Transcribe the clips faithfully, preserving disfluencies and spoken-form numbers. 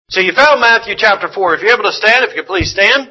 So you found Matthew chapter four. If you're able to stand, if you could please stand.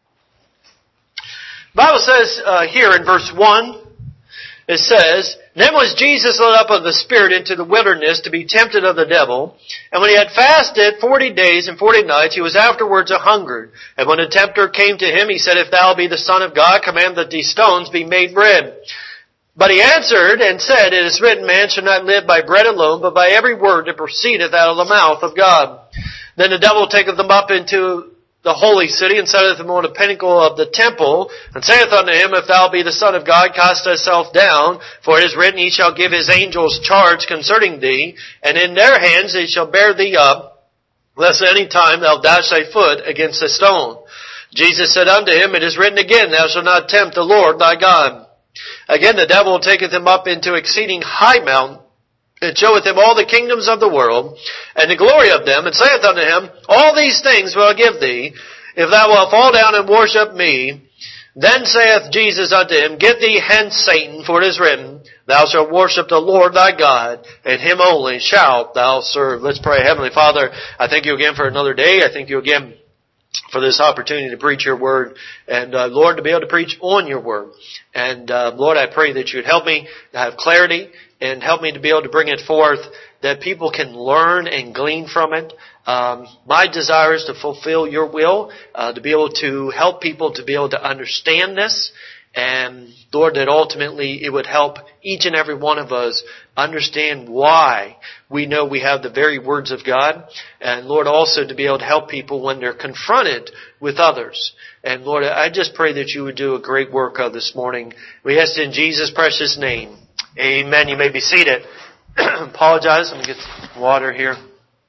The Bible says uh, here in verse one, it says, Then was Jesus led up of the Spirit into the wilderness to be tempted of the devil. And when he had fasted forty days and forty nights, he was afterwards a hungered. And when the tempter came to him, he said, If thou be the Son of God, command that these stones be made bread. But he answered and said, It is written, Man shall not live by bread alone, but by every word that proceedeth out of the mouth of God. Then the devil taketh them up into the holy city, and setteth him on the pinnacle of the temple, and saith unto him, If thou be the Son of God, cast thyself down, for it is written, He shall give His angels charge concerning thee, and in their hands they shall bear thee up, lest any time thou dash thy foot against a stone. Jesus said unto him, It is written again, Thou shalt not tempt the Lord thy God. Again the devil taketh him up into exceeding high mountain, and showeth him all the kingdoms of the world, and the glory of them, and saith unto him, All these things will I give thee, if thou wilt fall down and worship me. Then saith Jesus unto him, Get thee hence, Satan, for it is written, Thou shalt worship the Lord thy God, and Him only shalt thou serve. Let's pray. Heavenly Father, I thank you again for another day. I thank you again for this opportunity to preach your word, and uh, Lord, to be able to preach on your word. And uh, Lord, I pray that you would help me to have clarity, and help me to be able to bring it forth that people can learn and glean from it. Um, my desire is to fulfill your will, uh, to be able to help people to be able to understand this. And Lord, that ultimately it would help each and every one of us understand why we know we have the very words of God. And Lord, also to be able to help people when they're confronted with others. And Lord, I just pray that you would do a great work of this morning. We ask in Jesus' precious name. Amen. You may be seated. Apologize. Let me get some water here.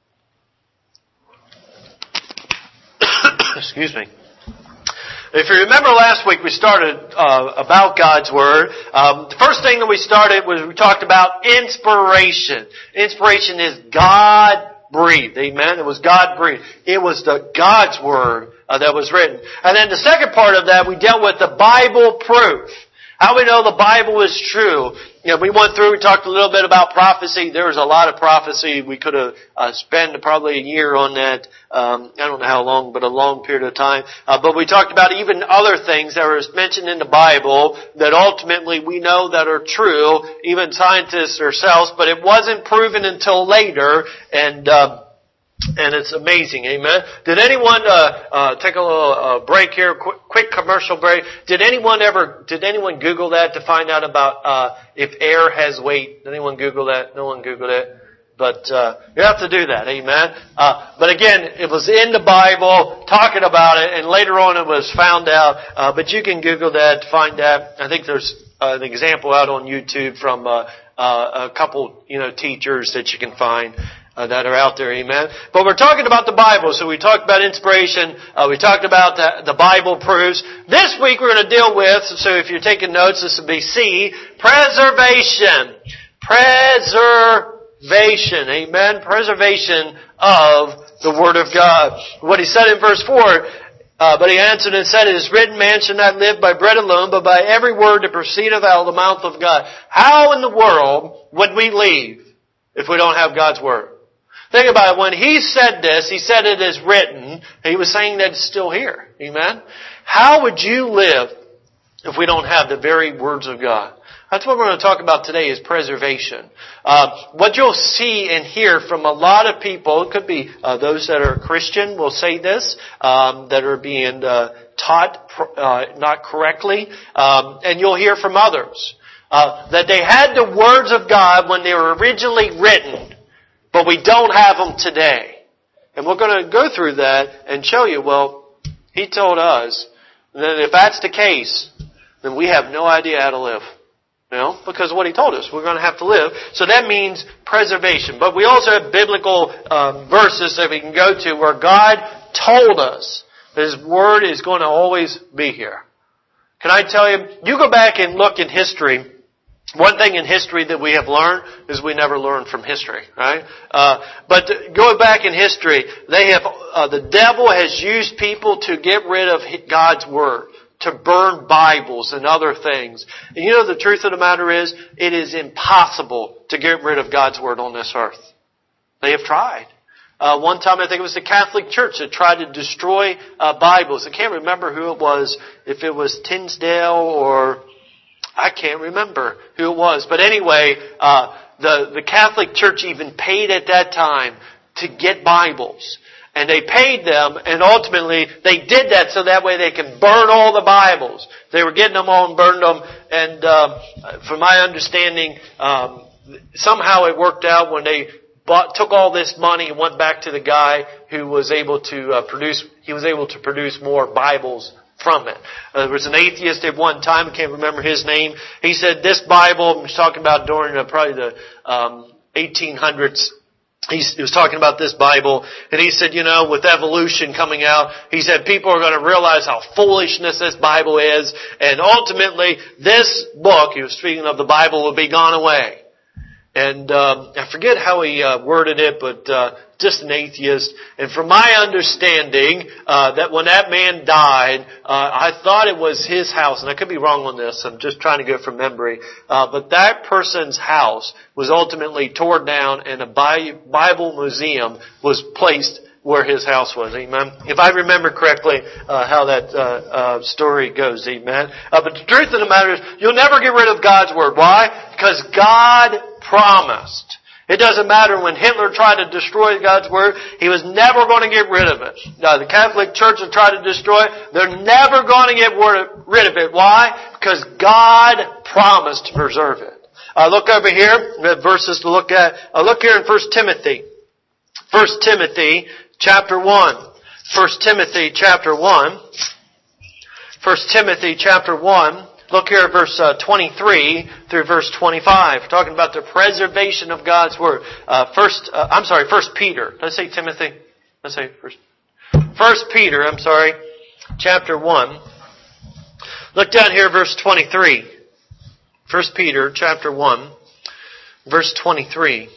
Excuse me. If you remember last week, we started uh, about God's Word. Um, the first thing that we started was we talked about inspiration. Inspiration is God-breathed. Amen? It was God-breathed. It was the God's Word uh, that was written. And then the second part of that, we dealt with the Bible proof. How we know the Bible is true. You know, we went through, we talked a little bit about prophecy. There was a lot of prophecy. We could have uh, spent probably a year on that. Um, I don't know how long, but a long period of time. Uh, but we talked about even other things that were mentioned in the Bible that ultimately we know that are true, even scientists ourselves, but it wasn't proven until later. And, uh, And it's amazing, amen. Did anyone uh, uh, take a little uh, break here, quick, quick commercial break? Did anyone ever? Did anyone Google that to find out about uh, if air has weight? Did anyone Google that? No one Googled it, but uh, you have to do that, amen. Uh, but again, it was in the Bible talking about it, and later on it was found out. Uh, but you can Google that to find that. I think there's uh, an example out on YouTube from uh, uh, a couple, you know, teachers that you can find. Uh, that are out there, amen. But we're talking about the Bible, so we talked about inspiration. Uh, we talked about the, the Bible proofs. This week we're going to deal with, so if you're taking notes, this will be C, preservation. Preservation, amen. Preservation of the Word of God. What he said in verse four, uh, but he answered and said, It is written, Man shall not live by bread alone, but by every word that proceedeth out of the mouth of God. How in the world would we live if we don't have God's Word? Think about it. When he said this, he said it is written. He was saying that it's still here. Amen? How would you live if we don't have the very words of God? That's what we're going to talk about today is preservation. Uh, what you'll see and hear from a lot of people, it could be uh, those that are Christian will say this, um, that are being uh, taught uh, not correctly, um, and you'll hear from others uh, that they had the words of God when they were originally written, but we don't have them today. And we're going to go through that and show you, well, he told us that if that's the case, then we have no idea how to live. You know, because of what he told us. We're going to have to live. So that means preservation. But we also have biblical um, verses that we can go to where God told us that His Word is going to always be here. Can I tell you, you go back and look in history. One thing in history that we have learned is we never learn from history, right? Uh, but going back in history, they have uh, the devil has used people to get rid of God's Word, to burn Bibles and other things. And you know the truth of the matter is, it is impossible to get rid of God's Word on this earth. They have tried. Uh, one time, I think it was the Catholic Church that tried to destroy uh, Bibles. I can't remember who it was, if it was Tinsdale or I can't remember who it was. But anyway, uh, the, the Catholic Church even paid at that time to get Bibles. And they paid them, and ultimately they did that so that way they can burn all the Bibles. They were getting them all and burned them. And uh, from my understanding, um, somehow it worked out when they bought, took all this money and went back to the guy who was able to uh, produce. He was able to produce more Bibles from it. Uh, there was an atheist at one time. I can't remember his name. He said this Bible. He was talking about during uh, probably the um, eighteen hundreds. He was talking about this Bible, and he said, you know, with evolution coming out, he said people are going to realize how foolishness this Bible is, and ultimately this book, he was speaking of the Bible, will be gone away. And um, I forget how he uh, worded it, but uh, just an atheist. And from my understanding, uh, that when that man died, uh, I thought it was his house, and I could be wrong on this. I'm just trying to go from memory. Uh, but that person's house was ultimately torn down, and a Bible museum was placed where his house was. Amen. If I remember correctly, uh, how that uh, uh, story goes. Amen. Uh, but the truth of the matter is, you'll never get rid of God's Word. Why? Because God promised. It doesn't matter when Hitler tried to destroy God's Word, he was never going to get rid of it. Now, the Catholic Church will try to destroy it, they're never going to get rid of it. Why? Because God promised to preserve it. Uh, look over here, we have verses to look at. Uh, look here in First Timothy. First Timothy chapter one. First Timothy chapter one. First Timothy chapter one. Look here at verse uh, twenty-three through verse twenty-five. We're talking about the preservation of God's Word. Uh, first, uh, I'm sorry, First Peter. Did I say Timothy? Did I say First? First Peter, I'm sorry, chapter one. Look down here, verse twenty-three. First Peter, chapter one, verse twenty-three.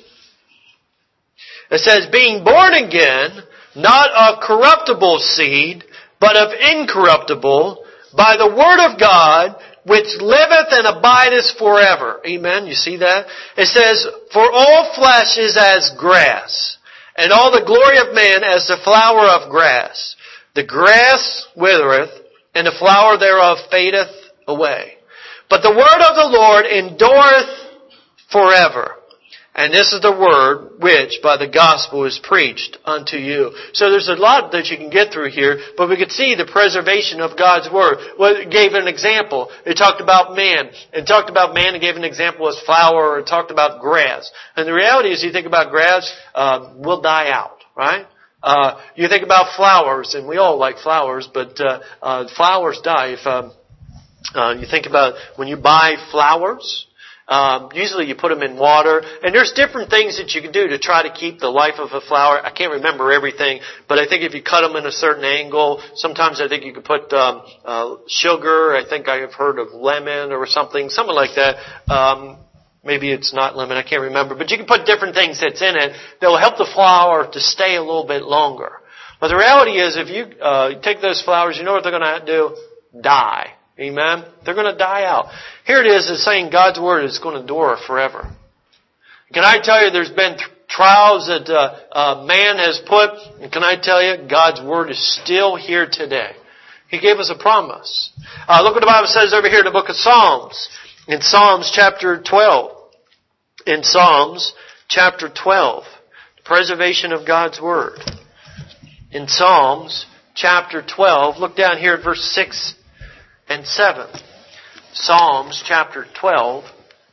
It says, being born again, not of corruptible seed, but of incorruptible, by the word of God, which liveth and abideth forever. Amen. You see that? It says, for all flesh is as grass, and all the glory of man as the flower of grass. The grass withereth, and the flower thereof fadeth away. But the word of the Lord endureth forever. And this is the word which by the gospel is preached unto you. So there's a lot that you can get through here, but we could see the preservation of God's word. Well, it gave an example. It talked about man. It talked about man and gave an example as flower. It talked about grass. And the reality is, you think about grass, uh, will die out, right? Uh, you think about flowers, and we all like flowers, but uh, uh, flowers die. If um, uh, you think about when you buy flowers, Um, usually you put them in water, and there's different things that you can do to try to keep the life of a flower. I can't remember everything, but I think if you cut them in a certain angle, sometimes I think you could put um, uh, sugar. I think I have heard of lemon or something, something like that. Um, maybe it's not lemon, I can't remember, but you can put different things that's in it that will help the flower to stay a little bit longer. But the reality is, if you uh, take those flowers, you know what they're going to do? Die. Amen? They're going to die out. Here it is, it's saying God's Word is going to endure forever. Can I tell you there's been th- trials that uh, uh, man has put, and can I tell you, God's Word is still here today. He gave us a promise. Uh, look what the Bible says over here in the book of Psalms. In Psalms chapter twelve. In Psalms chapter twelve. The preservation of God's Word. In Psalms chapter twelve, look down here at verse six and seven. Psalms chapter twelve,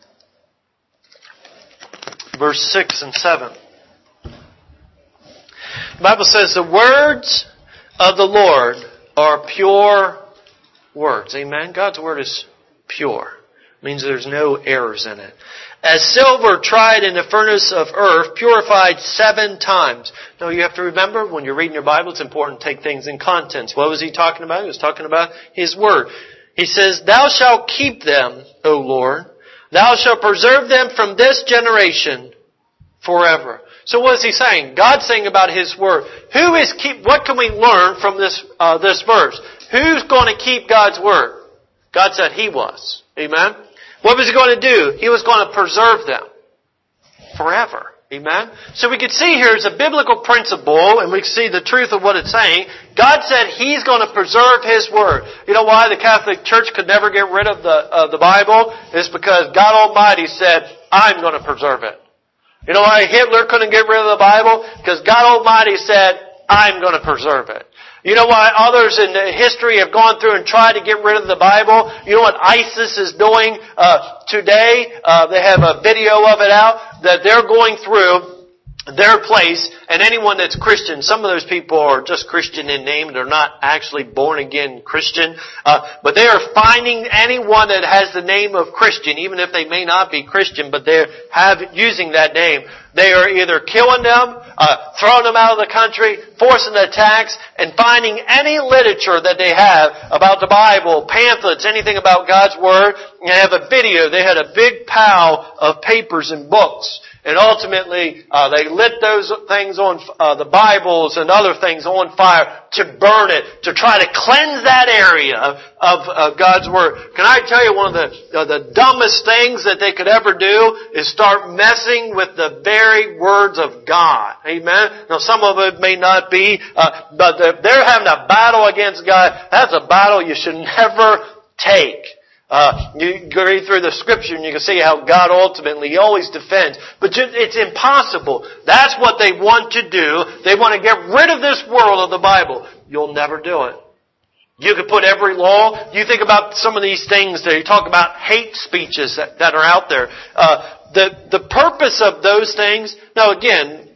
verse six and seven. The Bible says, the words of the Lord are pure words. Amen? God's Word is pure. It means there's no errors in it. As silver tried in the furnace of earth, purified seven times. Now you have to remember, when you're reading your Bible, it's important to take things in context. What was he talking about? He was talking about His Word. He says, thou shalt keep them, O Lord. Thou shalt preserve them from this generation forever. So what is he saying? God's saying about His Word. Who is keep? What can we learn from this uh, this verse? Who's going to keep God's Word? God said He was. Amen? What was He going to do? He was going to preserve them forever. Amen? So we can see here it's a biblical principle, and we can see the truth of what it's saying. God said He's going to preserve His Word. You know why the Catholic Church could never get rid of the, uh, the Bible? It's because God Almighty said, I'm going to preserve it. You know why Hitler couldn't get rid of the Bible? Because God Almighty said, I'm going to preserve it. You know why others in history have gone through and tried to get rid of the Bible? You know what ISIS is doing uh, today? Uh, they have a video of it out that they're going through their place, and anyone that's Christian, some of those people are just Christian in name, they're not actually born again Christian, uh, but they are finding anyone that has the name of Christian, even if they may not be Christian, but they're have, using that name. They are either killing them, uh, throwing them out of the country, forcing attacks, and finding any literature that they have about the Bible, pamphlets, anything about God's Word, and they have a video. They had a big pile of papers and books. And ultimately, uh, they lit those things on, uh, the Bibles and other things on fire to burn it, to try to cleanse that area of, of uh, God's Word. Can I tell you one of the, uh, the dumbest things that they could ever do is start messing with the very words of God. Amen? Now some of it may not be, uh, but they're having a battle against God. That's a battle you should never take. Uh, you go read through the Scripture and you can see how God ultimately, He always defends. But it's impossible. That's what they want to do. They want to get rid of this world of the Bible. You'll never do it. You could put every law. You think about some of these things that you talk about, hate speeches that, that are out there. Uh, the, the purpose of those things, now again,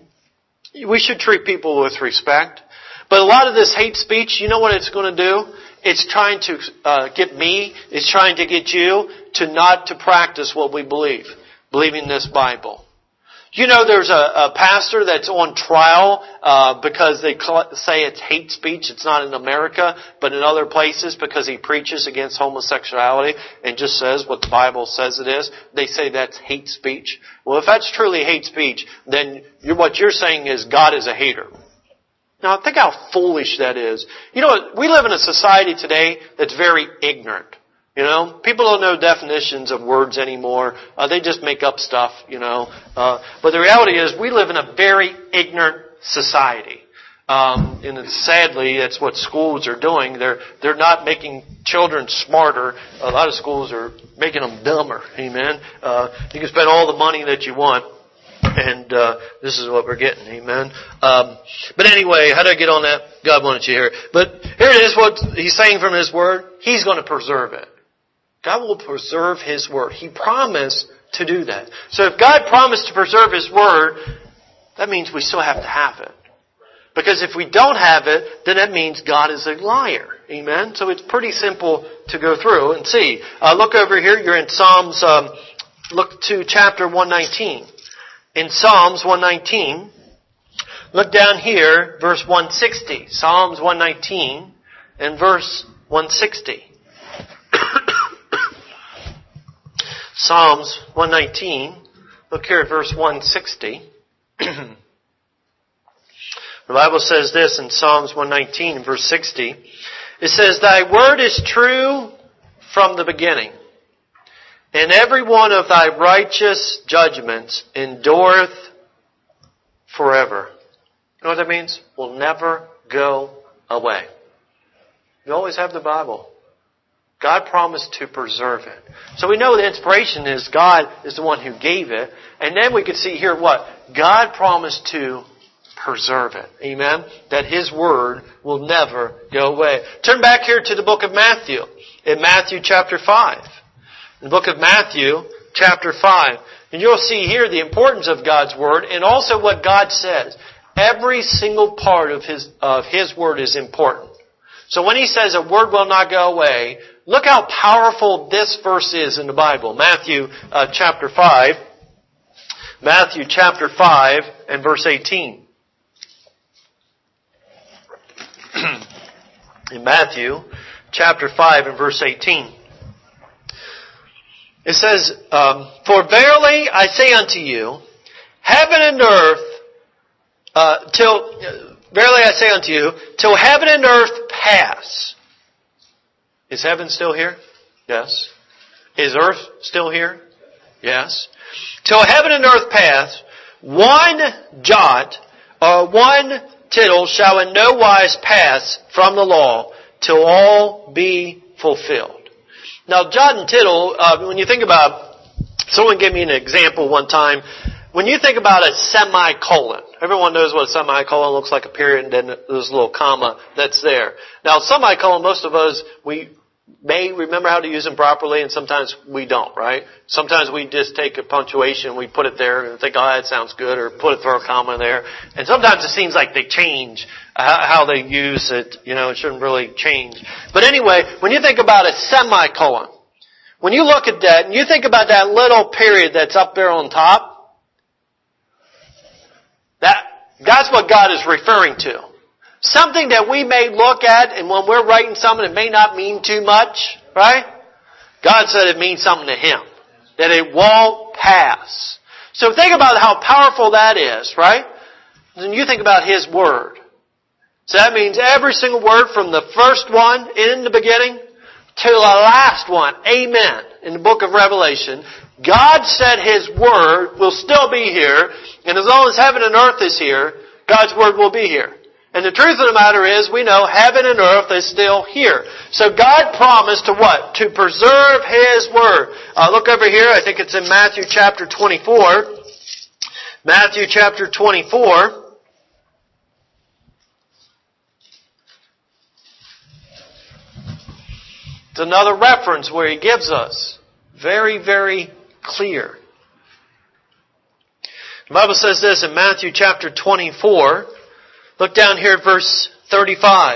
we should treat people with respect. But a lot of this hate speech, you know what it's going to do? It's trying to uh, get me, it's trying to get you to not to practice what we believe, believing this Bible. You know there's a, a pastor that's on trial uh, because they call it, say it's hate speech. It's not in America, but in other places because he preaches against homosexuality and just says what the Bible says it is. They say that's hate speech. Well, if that's truly hate speech, then you're, what you're saying is God is a hater. Now, think how foolish that is. You know, we live in a society today that's very ignorant. You know, people don't know definitions of words anymore. Uh, they just make up stuff, you know. Uh, but the reality is we live in a very ignorant society. Um, and sadly, that's what schools are doing. They're, they're not making children smarter. A lot of schools are making them dumber. Amen. Uh, you can spend all the money that you want. And uh, this is what we're getting, amen. Um, but anyway, how did I get on that? God wanted you to hear it. But here it is, what He's saying from His Word. He's going to preserve it. God will preserve His Word. He promised to do that. So if God promised to preserve His Word, that means we still have to have it. Because if we don't have it, then that means God is a liar. Amen. So it's pretty simple to go through and see. Uh, look over here. You're in Psalms. Um, look to chapter one nineteen. In Psalms one nineteen, look down here, verse one sixty. Psalms one nineteen and verse one sixty. Psalms one nineteen, look here at verse one sixty. The Bible says this in Psalms one nineteen, verse sixty. It says, Thy word is true from the beginning, and every one of Thy righteous judgments endureth forever. You know what that means? Will never go away. You always have the Bible. God promised to preserve it. So we know the inspiration is God is the one who gave it. And then we can see here what? God promised to preserve it. Amen? That His Word will never go away. Turn back here to the book of Matthew. In Matthew chapter five. In the book of Matthew, chapter five. And you'll see here the importance of God's Word and also what God says. Every single part of His, of His Word is important. So when He says a word will not go away, look how powerful this verse is in the Bible. Matthew uh, chapter five. Matthew chapter five and verse eighteen. In Matthew chapter five and verse eighteen. It says, um, For verily I say unto you, heaven and earth, uh, till, uh, verily I say unto you, till heaven and earth pass. Is heaven still here? Yes. Is earth still here? Yes. Till heaven and earth pass, one jot or one tittle shall in no wise pass from the law till all be fulfilled. Now, jot and tittle, uh, when you think about, someone gave me an example one time. When you think about a semicolon, everyone knows what a semicolon looks like, a period, and then there's a little comma that's there. Now, semicolon, most of us, we may remember how to use them properly, and sometimes we don't, right? Sometimes we just take a punctuation, we put it there, and think, oh, that sounds good, or put it, throw a comma there. And sometimes it seems like they change how they use it. You know, it shouldn't really change. But anyway, when you think about a semicolon, when you look at that, and you think about that little period that's up there on top, That, that's what God is referring to. Something that we may look at, and when we're writing something, it may not mean too much, right? God said it means something to Him. That it won't pass. So think about how powerful that is, right? Then you think about His Word. So that means every single word from the first one in the beginning to the last one, amen, in the book of Revelation. God said His Word will still be here, and as long as heaven and earth is here, God's Word will be here. And the truth of the matter is, we know heaven and earth is still here. So God promised to what? To preserve His Word. Uh, look over here, I think it's in Matthew chapter twenty-four. Matthew chapter twenty-four. It's another reference where He gives us very, very clear. The Bible says this in Matthew chapter twenty-four. Look down here at verse thirty-five.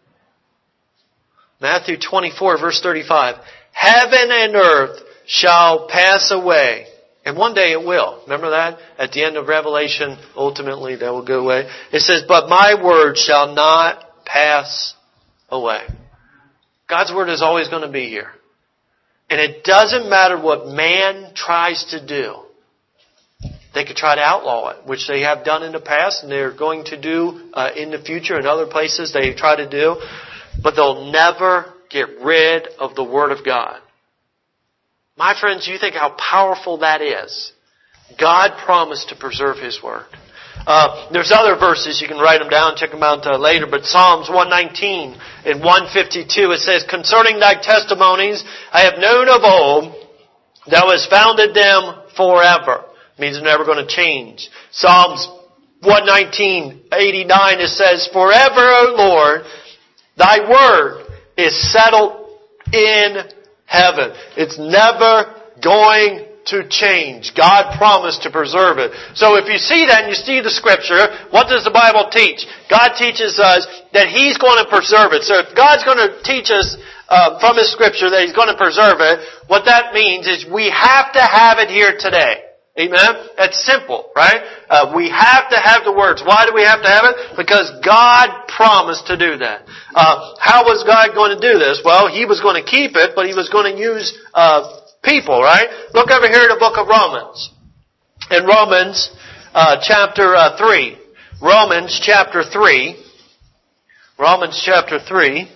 Matthew twenty-four, verse thirty-five. Heaven and earth shall pass away. And one day it will. Remember that? At the end of Revelation, ultimately that will go away. It says, but my word shall not pass away. God's word is always going to be here. And it doesn't matter what man tries to do. They could try to outlaw it, which they have done in the past, and they're going to do uh, in the future in other places they try to do. But they'll never get rid of the Word of God. My friends, you think how powerful that is. God promised to preserve His Word. Uh, there's other verses, you can write them down, check them out uh, later, but Psalms one nineteen and one fifty-two, it says, concerning thy testimonies, I have known of old, thou hast founded them forever. It means they're never going to change. Psalms one nineteen, eighty-nine, it says, forever, O Lord, thy word is settled in heaven. It's never going to change. God promised to preserve it. So if you see that and you see the Scripture, what does the Bible teach? God teaches us that He's going to preserve it. So if God's going to teach us uh, from His Scripture that He's going to preserve it, what that means is we have to have it here today. Amen? That's simple, right? Uh, we have to have the words. Why do we have to have it? Because God promised to do that. Uh, how was God going to do this? Well, He was going to keep it, but He was going to use uh, people, right? Look over here in the book of Romans. In Romans uh, chapter uh, three. Romans chapter three. Romans chapter three.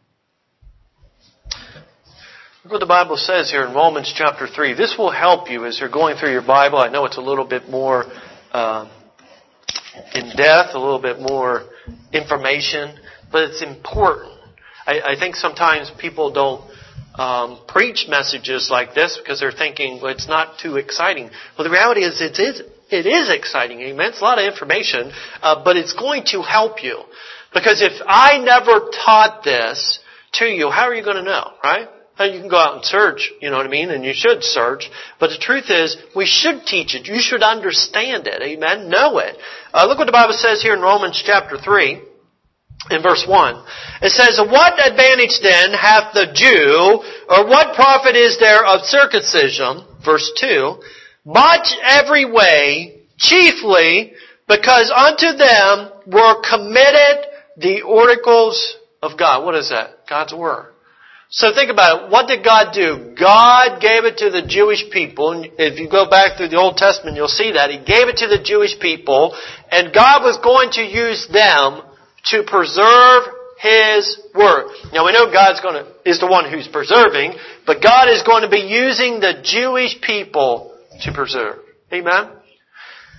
Look what the Bible says here in Romans chapter three. This will help you as you're going through your Bible. I know it's a little bit more uh, in depth, a little bit more information, but it's important. I, I think sometimes people don't um, preach messages like this because they're thinking, well, it's not too exciting. Well, the reality is it is, it is exciting. Amen? It's a lot of information, uh, but it's going to help you. Because if I never taught this to you, how are you going to know, right? You can go out and search, you know what I mean, and you should search. But the truth is, we should teach it. You should understand it, amen, know it. Uh, look what the Bible says here in Romans chapter three, in verse one. It says, what advantage then hath the Jew, or what profit is there of circumcision, verse two, much every way, chiefly because unto them were committed the oracles of God. What is that? God's Word. So think about it. What did God do? God gave it to the Jewish people. And if you go back through the Old Testament, you'll see that. He gave it to the Jewish people. And God was going to use them to preserve His Word. Now we know God's going to, is the one who's preserving. But God is going to be using the Jewish people to preserve. Amen?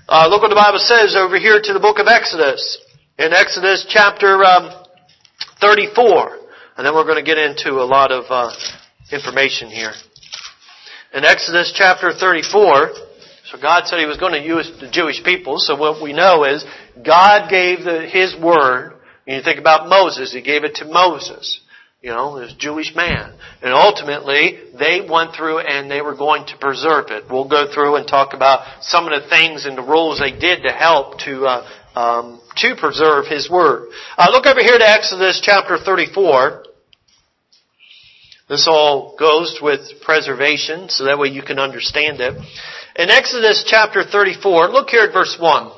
Uh, look what the Bible says over here to the book of Exodus. In Exodus chapter um, thirty-four. And then we're going to get into a lot of uh, information here. In Exodus chapter thirty-four, so God said He was going to use the Jewish people. So what we know is God gave the, His word. And you think about Moses, He gave it to Moses. You know, this Jewish man. And ultimately, they went through and they were going to preserve it. We'll go through and talk about some of the things and the rules they did to help to uh, um, to preserve His word. Uh, look over here to Exodus chapter thirty-four. This all goes with preservation, so that way you can understand it. In Exodus chapter thirty-four, look here at verse one.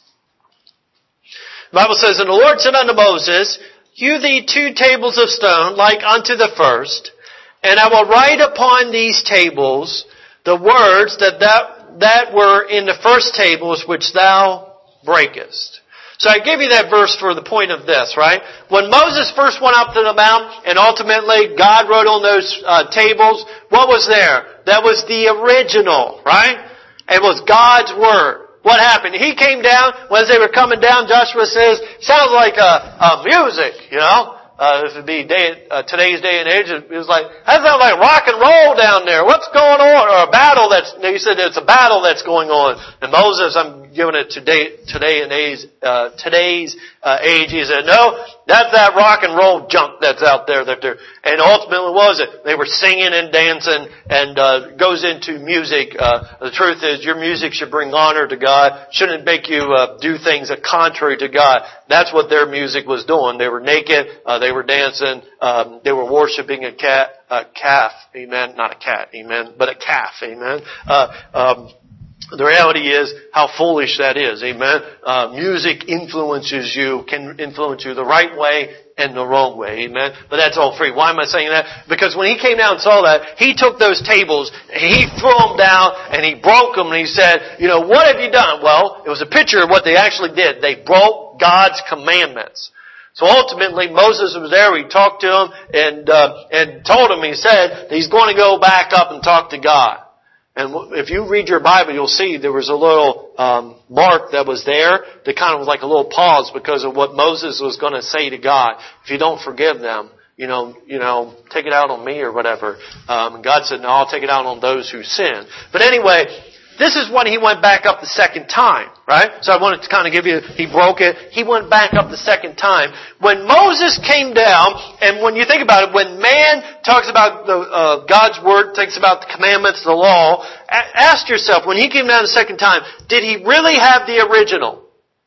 The Bible says, And the Lord said unto Moses, Hew thee two tables of stone, like unto the first, and I will write upon these tables the words that, that, that were in the first tables which thou breakest. So I give you that verse for the point of this, right? When Moses first went up to the mount and ultimately God wrote on those uh, tables, what was there? That was the original, right? It was God's Word. What happened? He came down, as they were coming down, Joshua says, sounds like a, a music, you know? Uh, this would be day, uh, today's day and age. It was like, that sounds like rock and roll down there. What's going on? Or a battle that's, he said it's a battle that's going on. And Moses, I'm giving it today, today and age, uh, today's, uh, age. He said, no, that's that rock and roll junk that's out there that they're, and ultimately what was it? They were singing and dancing and, uh, goes into music. Uh, the truth is your music should bring honor to God. Shouldn't make you, uh, do things that contrary to God. That's what their music was doing. They were naked, uh, they were dancing, um, they were worshiping a cat, a calf, amen, not a cat, amen, but a calf, amen. Uh, um, The reality is how foolish that is. Amen. Uh, music influences you, can influence you the right way and the wrong way. Amen. But that's all free. Why am I saying that? Because when he came down and saw that, he took those tables, he threw them down, and he broke them, and he said, you know, what have you done? Well, it was a picture of what they actually did. They broke God's commandments. So ultimately, Moses was there. He talked to him and uh, and told him, he said, he's going to go back up and talk to God. And if you read your Bible, you'll see there was a little um, mark that was there that kind of was like a little pause because of what Moses was going to say to God. If you don't forgive them, you know, you know, take it out on me or whatever. Um, and God said, no, I'll take it out on those who sin. But anyway, this is when he went back up the second time, right? So I wanted to kind of give you, he broke it. He went back up the second time. When Moses came down, and when you think about it, when man talks about the, uh, God's Word, talks about the commandments, the law, a- ask yourself, when he came down the second time, did he really have the original?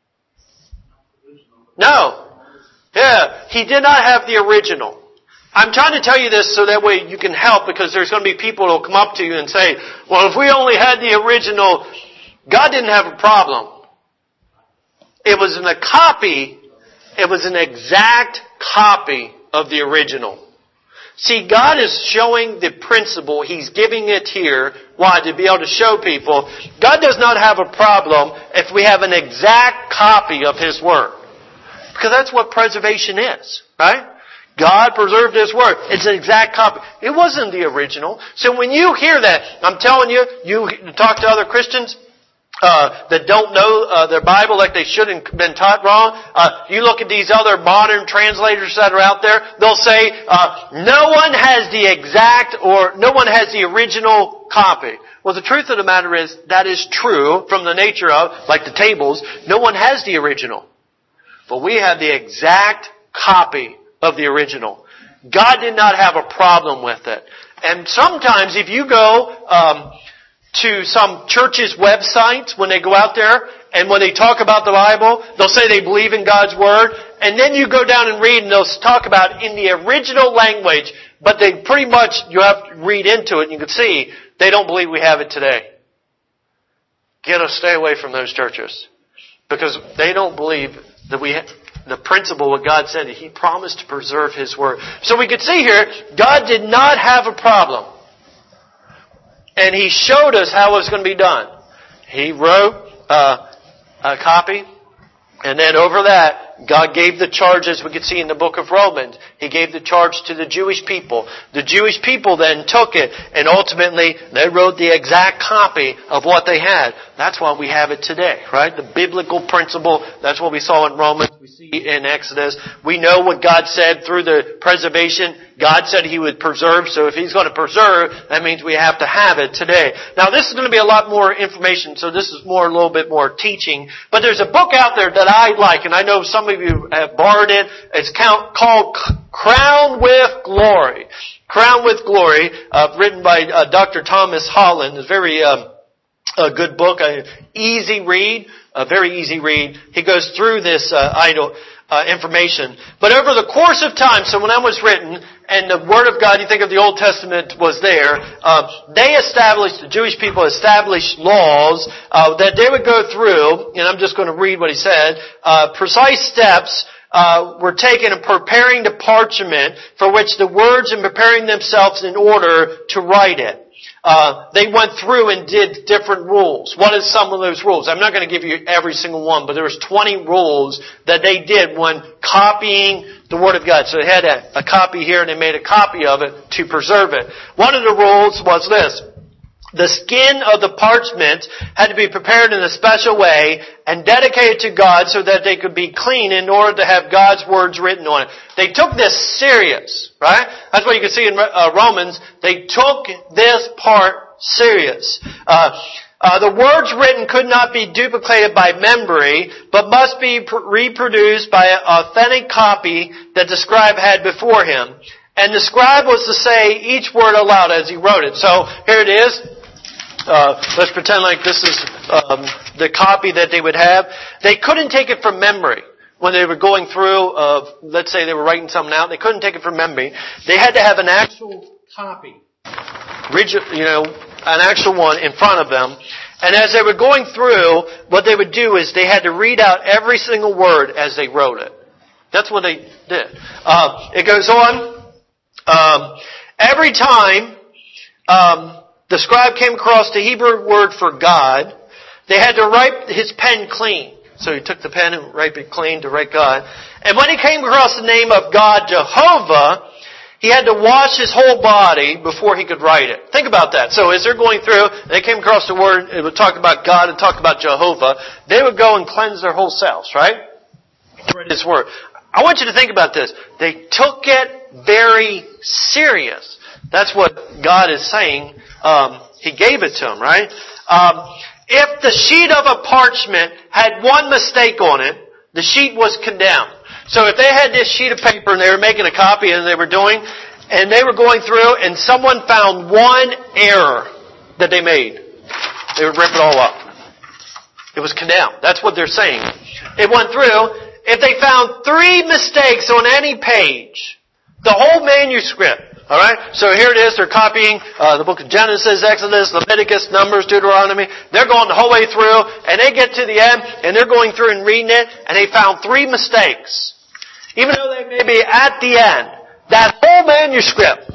No. Yeah, he did not have the original. I'm trying to tell you this so that way you can help, because there's going to be people who will come up to you and say, well, if we only had the original, God didn't have a problem. It was in a copy, it was an exact copy of the original. See, God is showing the principle. He's giving it here. Why? To be able to show people. God does not have a problem if we have an exact copy of His Word. Because that's what preservation is, right? God preserved His Word. It's an exact copy. It wasn't the original. So when you hear that, I'm telling you, you talk to other Christians uh, that don't know uh, their Bible like they should and been taught wrong. Uh, you look at these other modern translators that are out there. They'll say, uh, no one has the exact or no one has the original copy. Well, the truth of the matter is that is true from the nature of, like the tables, no one has the original. But we have the exact copy of the original. God did not have a problem with it. And sometimes if you go um, to some churches' websites, when they go out there and when they talk about the Bible, they'll say they believe in God's Word, and then you go down and read and they'll talk about in the original language, but they pretty much, you have to read into it and you can see they don't believe we have it today. Get us, stay away from those churches. Because they don't believe that we have the principle, what God said, He promised to preserve His Word. So we could see here, God did not have a problem. And He showed us how it was going to be done. He wrote uh, a copy, and then over that, God gave the charges we could see in the book of Romans. He gave the charge to the Jewish people. The Jewish people then took it, and ultimately they wrote the exact copy of what they had. That's why we have it today, right? The biblical principle, that's what we saw in Romans, we see in Exodus. We know what God said through the preservation. God said He would preserve, so if He's going to preserve, that means we have to have it today. Now this is going to be a lot more information, so this is more, a little bit more teaching. But there's a book out there that I like, and I know some of you have borrowed it. It's called Crowned with Glory. Crowned with Glory, uh, written by uh, Doctor Thomas Holland. It's very um, a good book, a easy read, a very easy read. He goes through this uh, idol uh, information. But over the course of time, so when that was written, and the Word of God, you think of the Old Testament was there, uh, they established, the Jewish people established laws uh, that they would go through, and I'm just going to read what he said, uh, precise steps Uh, were taken in preparing the parchment for which the words and preparing themselves in order to write it. Uh, they went through and did different rules. What is some of those rules? I'm not going to give you every single one, but there was twenty rules that they did when copying the Word of God. So they had a, a copy here and they made a copy of it to preserve it. One of the rules was this. The skin of the parchment had to be prepared in a special way and dedicated to God so that they could be clean in order to have God's words written on it. They took this serious, right? That's what you can see in uh, Romans. They took this part serious. Uh, uh, the words written could not be duplicated by memory, but must be pr- reproduced by an authentic copy that the scribe had before him. And the scribe was to say each word aloud as he wrote it. So here it is. Uh, let's pretend like this is um, the copy that they would have. They couldn't take it from memory when they were going through. Uh, let's say they were writing something out. They couldn't take it from memory. They had to have an actual copy, you know, an actual one in front of them. And as they were going through, what they would do is they had to read out every single word as they wrote it. That's what they did. Uh, it goes on. Um, every time. Um, The scribe came across the Hebrew word for God. They had to write his pen clean. So he took the pen and wrote it clean to write God. And when he came across the name of God, Jehovah, he had to wash his whole body before he could write it. Think about that. So as they're going through, they came across the word, it would talk about God and talk about Jehovah. They would go and cleanse their whole selves, right? Write his word. I want you to think about this. They took it very serious. That's what God is saying. Um, he gave it to them, right? Um, if the sheet of a parchment had one mistake on it, the sheet was condemned. So if they had this sheet of paper and they were making a copy and they were doing, and they were going through and someone found one error that they made, they would rip it all up. It was condemned. That's what they're saying. It went through. If they found three mistakes on any page, the whole manuscript, all right? So here it is. They're copying uh, the book of Genesis, Exodus, Leviticus, Numbers, Deuteronomy. They're going the whole way through, and they get to the end, and they're going through and reading it, and they found three mistakes. Even though they may be at the end, that whole manuscript,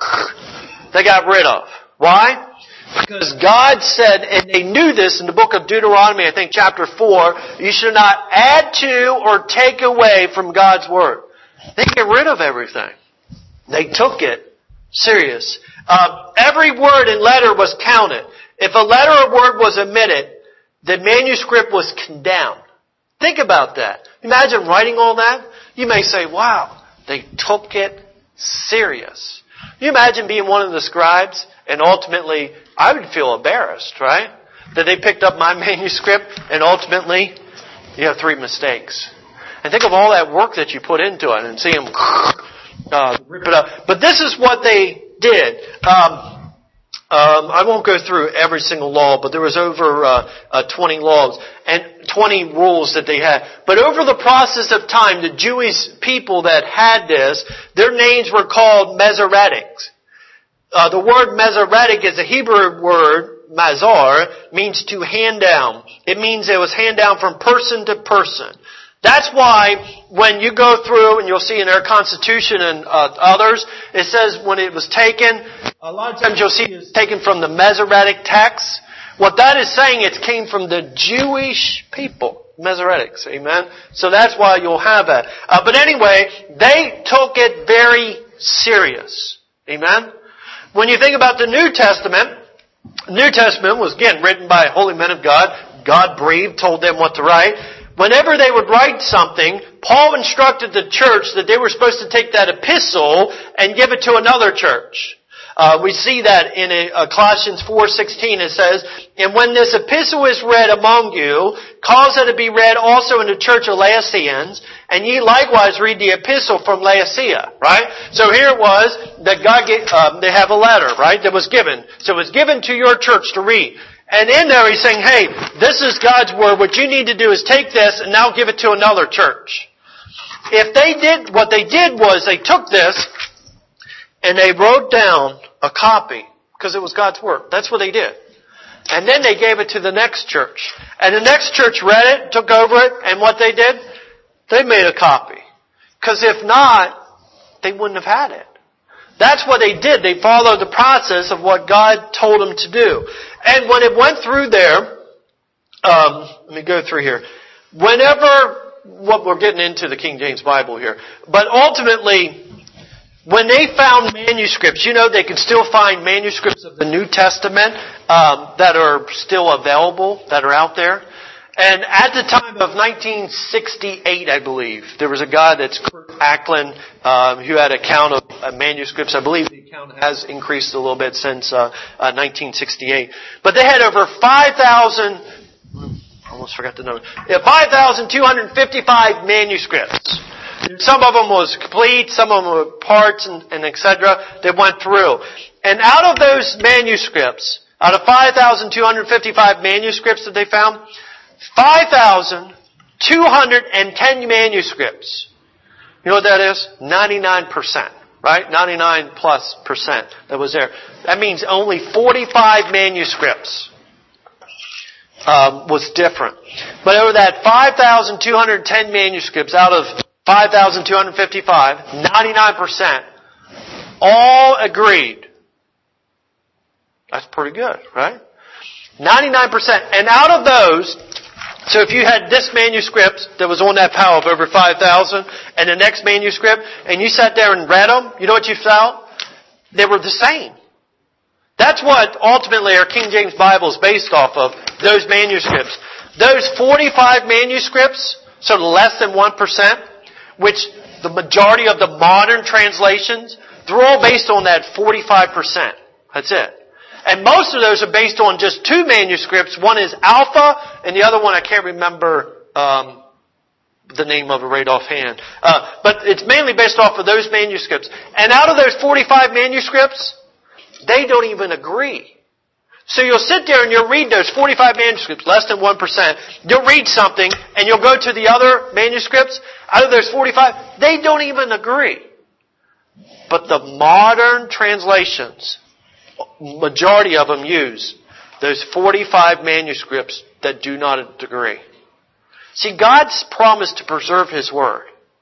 they got rid of. Why? Because God said, and they knew this in the book of Deuteronomy, I think chapter four, you should not add to or take away from God's word. They get rid of everything. They took it serious. Uh, every word and letter was counted. If a letter or word was omitted, the manuscript was condemned. Think about that. Imagine writing all that. You may say, wow, they took it serious. You imagine being one of the scribes and ultimately, I would feel embarrassed, right? That they picked up my manuscript and ultimately, you have three mistakes. And think of all that work that you put into it and see them uh, rip it up. But this is what they did. Um, um, I won't go through every single law, but there was over uh, uh, twenty laws and twenty rules that they had. But over the process of time, the Jewish people that had this, their names were called Masoretics. Uh, the word Masoretic is a Hebrew word, mazar, means to hand down. It means it was hand down from person to person. That's why when you go through, and you'll see in our Constitution and uh, others, it says when it was taken, a lot of times you'll see it's taken from the Masoretic text. What that is saying, it came from the Jewish people, Masoretics, amen? So that's why you'll have that. Uh, but anyway, they took it very serious, amen? When you think about the New Testament, The New Testament was, again, written by holy men of God. God breathed, told them what to write. Whenever they would write something, Paul instructed the church that they were supposed to take that epistle and give it to another church. Uh, we see that in a, uh, Colossians four sixteen. It says, "And when this epistle is read among you, cause it to be read also in the church of Laodiceans, and ye likewise read the epistle from Laodicea." Right? So here it was that God gave, um, they have a letter, right, that was given. So it was given to your church to read. And in there he's saying, hey, this is God's word. What you need to do is take this and now give it to another church. If they did, what they did was they took this and they wrote down a copy because it was God's word. That's what they did. And then they gave it to the next church. And the next church read it, took over it, and what they did? They made a copy. Because if not, they wouldn't have had it. That's what they did. They followed the process of what God told them to do. And when it went through there, um, let me go through here. Whenever, what we're getting into the King James Bible here, but ultimately, when they found manuscripts, you know, they can still find manuscripts of the New Testament um, that are still available, that are out there. And at the time of nineteen sixty-eight, I believe, there was a guy that's Kurt Ackland, um, who had a count of uh, manuscripts. I believe the count has increased a little bit since uh, uh, nineteen sixty-eight. But they had over five thousand, almost forgot the number, yeah, five thousand two hundred fifty-five manuscripts. Some of them was complete, some of them were parts, and, and et cetera that went through. And out of those manuscripts, out of five thousand two hundred fifty-five manuscripts that they found, five thousand two hundred ten manuscripts. You know what that is? ninety-nine percent. Right? ninety-nine plus percent that was there. That means only forty-five manuscripts um, was different. But over that five thousand two hundred ten manuscripts out of five thousand two hundred fifty-five, ninety-nine percent all agreed. That's pretty good, right? ninety-nine percent. And out of those, so if you had this manuscript that was on that pile of over five thousand and the next manuscript, and you sat there and read them, you know what you felt? They were the same. That's what ultimately our King James Bible is based off of, those manuscripts. Those forty-five manuscripts, so less than one percent, which the majority of the modern translations, they're all based on that forty-five percent. That's it. And most of those are based on just two manuscripts. One is Alpha, and the other one I can't remember um, the name of it right offhand. Uh, but it's mainly based off of those manuscripts. And out of those forty-five manuscripts, they don't even agree. So you'll sit there and you'll read those forty-five manuscripts, less than one percent. You'll read something, and you'll go to the other manuscripts. Out of those forty-five, they don't even agree. But the modern translations, majority of them use those forty-five manuscripts that do not agree. See, God's promised to preserve His Word.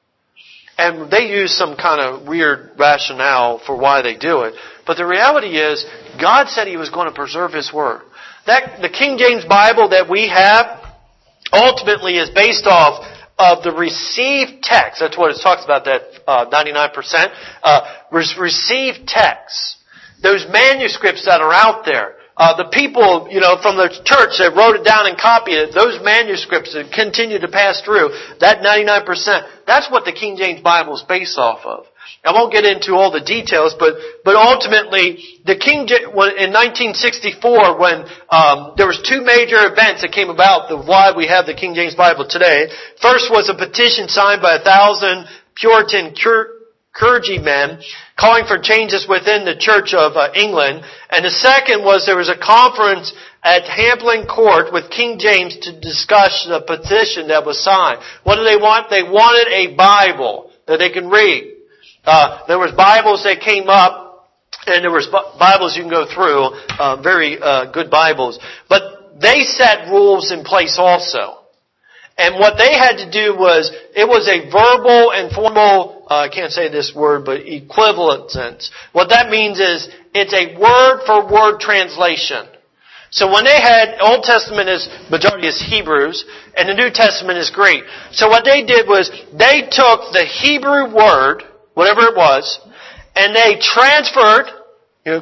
And they use some kind of weird rationale for why they do it. But the reality is, God said He was going to preserve His Word. That, the King James Bible that we have ultimately is based off of the received text. That's what it talks about, that uh, ninety-nine percent. Uh, received texts. Those manuscripts that are out there. Uh, the people, you know, from the church that wrote it down and copied it, those manuscripts that continue to pass through, that ninety-nine percent, that's what the King James Bible is based off of. I won't get into all the details, but, but ultimately, the King, in nineteen sixty-four, when, um, there was two major events that came about, the why we have the King James Bible today. First was a petition signed by a thousand Puritan cur- clergymen calling for changes within the Church of uh, England. And the second was there was a conference at Hampton Court with King James to discuss the petition that was signed. What do they want? They wanted a Bible that they can read. Uh, there was Bibles that came up, and there was Bibles you can go through, uh, very uh, good Bibles. But they set rules in place also. And what they had to do was, it was a verbal and formal, uh, I can't say this word, but equivalence. What that means is, it's a word-for-word translation. So when they had, Old Testament is, majority is Hebrews, and the New Testament is Greek. So what they did was, they took the Hebrew word, whatever it was, and they transferred, you know,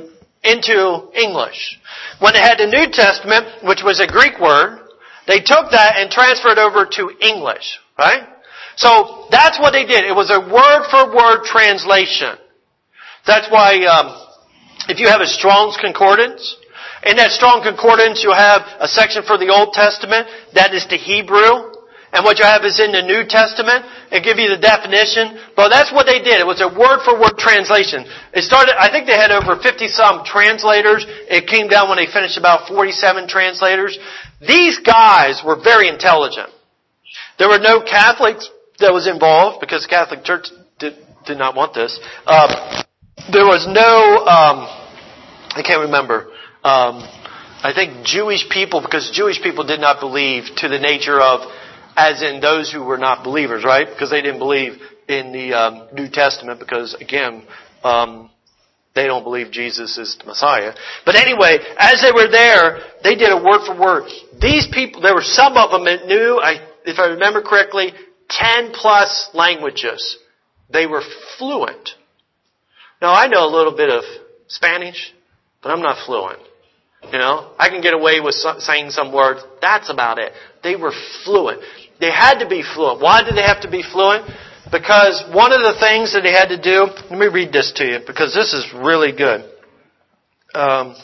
into English. When they had the New Testament, which was a Greek word, they took that and transferred over to English, right? So that's what they did. It was a word-for-word translation. That's why um, if you have a Strong's Concordance, in that Strong Concordance you'll have a section for the Old Testament. That is the Hebrew. And what you have is in the New Testament. It give you the definition. But that's what they did. It was a word-for-word translation. It started, I think they had over fifty-some translators. It came down when they finished about forty-seven translators. These guys were very intelligent. There were no Catholics that was involved because the Catholic Church did, did not want this. Um, there was no, um, I can't remember, um, I think Jewish people, because Jewish people did not believe to the nature of, as in those who were not believers, right? Because they didn't believe in the um, New Testament because, again, um, they don't believe Jesus is the Messiah. But anyway, as they were there, they did a word for word. These people, there were some of them that knew, I, if I remember correctly, ten plus languages. They were fluent. Now, I know a little bit of Spanish, but I'm not fluent. You know, I can get away with saying some words. That's about it. They were fluent. They had to be fluent. Why did they have to be fluent? Because one of the things that they had to do, let me read this to you, because this is really good. Um,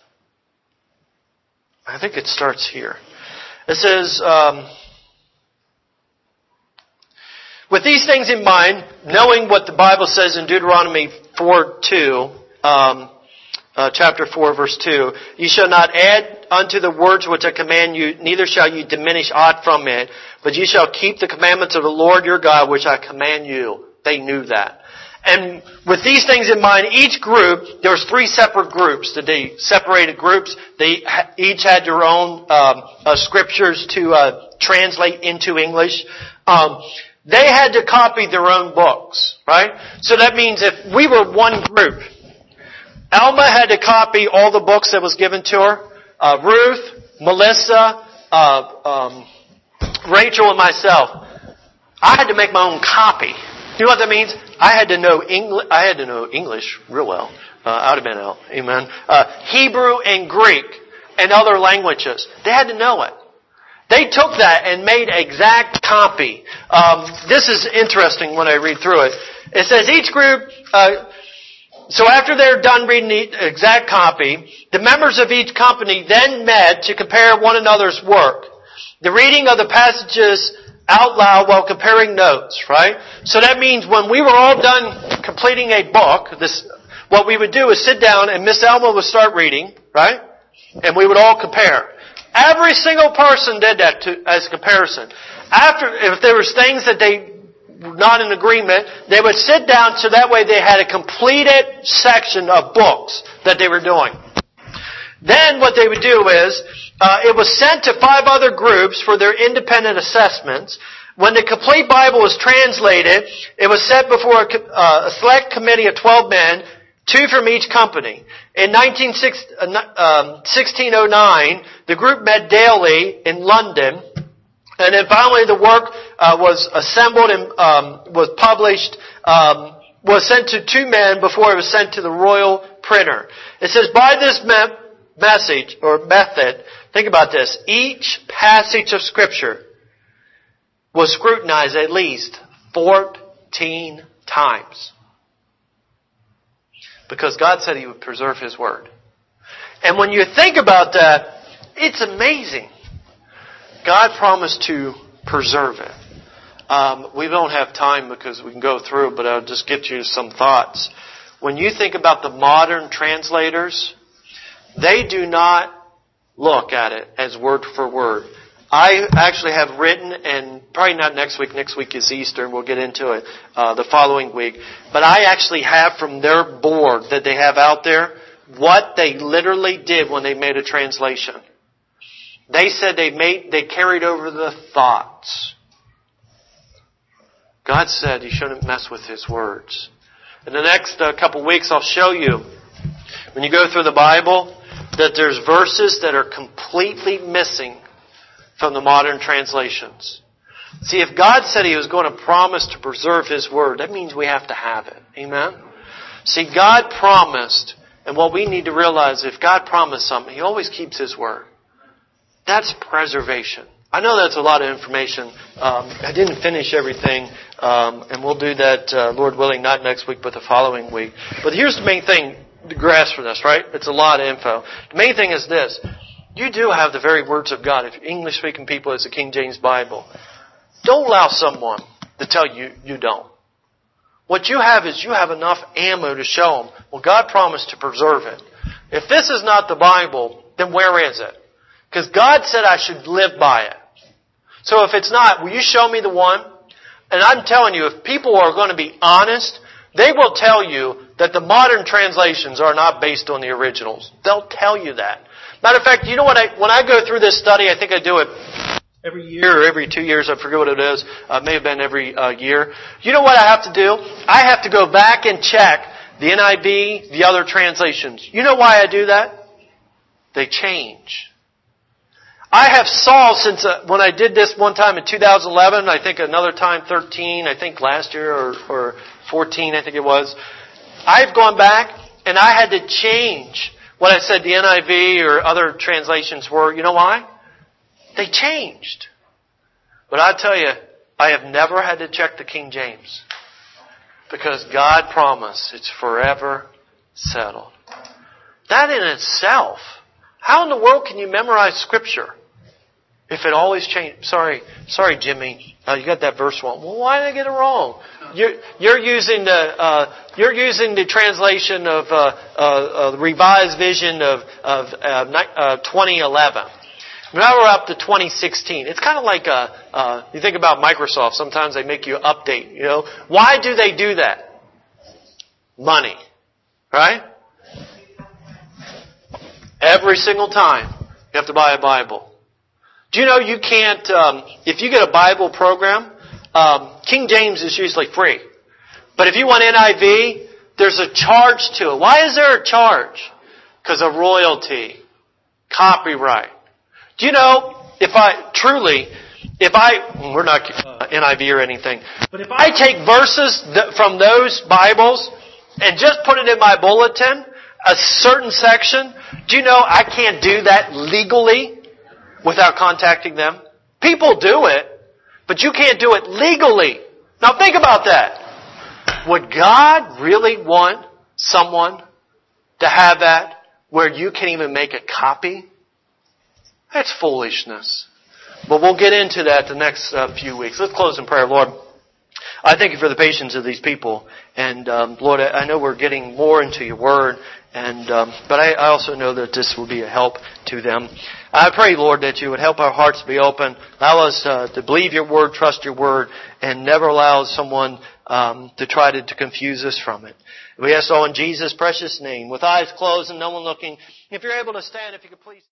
I think it starts here. It says, um, with these things in mind, knowing what the Bible says in Deuteronomy four two, um, Uh, chapter four, verse two. You shall not add unto the words which I command you, neither shall you diminish aught from it, but you shall keep the commandments of the Lord your God, which I command you. They knew that. And with these things in mind, each group, there was three separate groups that they separated groups. They each had their own um, uh, scriptures to uh, translate into English. Um, they had to copy their own books, right? So that means if we were one group, Alma had to copy all the books that was given to her. Uh, Ruth, Melissa, uh, um, Rachel, and myself. I had to make my own copy. You know what that means? I had to know English. I had to know English real well. Uh, I'd have been out. Amen. Uh, Hebrew and Greek and other languages. They had to know it. They took that and made exact copy. Um, this is interesting when I read through it. It says each group. Uh, So after they're done reading the exact copy, the members of each company then met to compare one another's work. The reading of the passages out loud while comparing notes, right? So that means when we were all done completing a book, this, what we would do is sit down and Miss Elma would start reading, right? And we would all compare. Every single person did that to, as comparison. After, if there was things that they not in agreement, they would sit down so that way they had a completed section of books that they were doing. Then what they would do is, uh, it was sent to five other groups for their independent assessments. When the complete Bible was translated, it was set before a, uh, a select committee of twelve men, two from each company. In sixteen oh nine, the group met daily in London. And then finally the work uh, was assembled and um, was published, um, was sent to two men before it was sent to the royal printer. It says, by this me- message or method, think about this, each passage of Scripture was scrutinized at least fourteen times. Because God said He would preserve His Word. And when you think about that, it's amazing. God promised to preserve it. Um, we don't have time because we can go through, but I'll just get you some thoughts. When you think about the modern translators, they do not look at it as word for word. I actually have written, and probably not next week, next week is Easter, and we'll get into it uh, the following week, but I actually have from their board that they have out there what they literally did when they made a translation. They said they made, they carried over the thoughts. God said you shouldn't mess with His words. In the next uh, couple of weeks I'll show you, when you go through the Bible, that there's verses that are completely missing from the modern translations. See, if God said He was going to promise to preserve His Word, that means we have to have it. Amen? See, God promised And what we need to realize, if God promised something, He always keeps His word. That's preservation. I know that's a lot of information. Um, I didn't finish everything, um, and we'll do that, uh, Lord willing, not next week, but the following week. But here's the main thing to grasp from this, right? It's a lot of info. The main thing is this. You do have the very words of God. If English-speaking people, it's the King James Bible. Don't allow someone to tell you you don't. What you have is you have enough ammo to show them, well, God promised to preserve it. If this is not the Bible, then where is it? Because God said I should live by it. So if it's not, will you show me the one? And I'm telling you, if people are going to be honest, they will tell you that the modern translations are not based on the originals. They'll tell you that. Matter of fact, you know what? I, when I go through this study, I think I do it every year or every two years. I forget what it is. Uh, it may have been every uh, year. You know what I have to do? I have to go back and check the N I V, the other translations. You know why I do that? They change. I have saw since uh, when I did this one time in two thousand eleven, I think another time thirteen, I think last year or, or fourteen, I think it was. I've gone back and I had to change what I said the N I V or other translations were. You know why? They changed. But I tell you, I have never had to check the King James. Because God promised it's forever settled. That in itself, how in the world can you memorize Scripture if it always changes? Sorry, sorry, Jimmy, uh, you got that verse wrong. Well, why did I get it wrong? You're, you're using the uh, you're using the translation of uh, uh, uh, the Revised Vision of of uh, uh, twenty eleven. Now we're up to twenty sixteen. It's kind of like a, uh, you think about Microsoft. Sometimes they make you update. You know, why do they do that? Money, right? Every single time you have to buy a Bible. Do you know you can't, um, if you get a Bible program, um, King James is usually free. But if you want N I V, there's a charge to it. Why is there a charge? Because of royalty, copyright. Do you know, if I, truly, if I, we're not uh, N I V or anything, but if I take verses th- from those Bibles and just put it in my bulletin, a certain section, do you know I can't do that legally without contacting them? People do it, but you can't do it legally. Now think about that. Would God really want someone to have that where you can't even make a copy? That's foolishness. But we'll get into that the next uh, few weeks. Let's close in prayer. Lord, I thank you for the patience of these people. And um, Lord, I know we're getting more into your word. And um, but I, I also know that this will be a help to them. I pray, Lord, that you would help our hearts to be open. Allow us uh, to believe your word, trust your word, and never allow someone um, to try to, to confuse us from it. We ask all in Jesus' precious name. With eyes closed and no one looking, if you're able to stand, if you could please...